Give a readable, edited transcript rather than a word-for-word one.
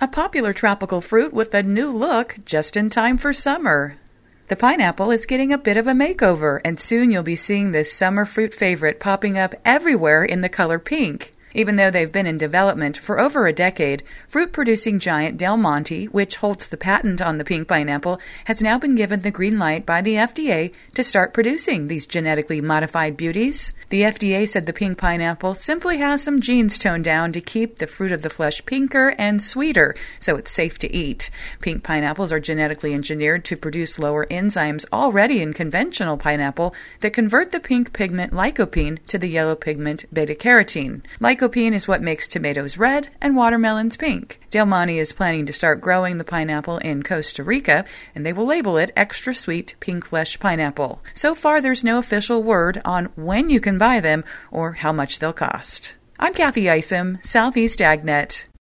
A popular tropical fruit with a new look just in time for summer. The pineapple is getting a bit of a makeover, and soon you'll be seeing this summer fruit favorite popping up everywhere in the color pink. Even though they've been in development for over a decade, fruit-producing giant Del Monte, which holds the patent on the pink pineapple, has now been given the green light by the FDA to start producing these genetically modified beauties. The FDA said the pink pineapple simply has some genes toned down to keep the fruit of the flesh pinker and sweeter, so it's safe to eat. Pink pineapples are genetically engineered to produce lower enzymes already in conventional pineapple that convert the pink pigment lycopene to the yellow pigment beta-carotene. Lycopene is what makes tomatoes red and watermelons pink. Del Monte is planning to start growing the pineapple in Costa Rica, and they will label it extra sweet pink flesh pineapple. So far, there's no official word on when you can buy them or how much they'll cost. I'm Kathy Isom, Southeast AgNet.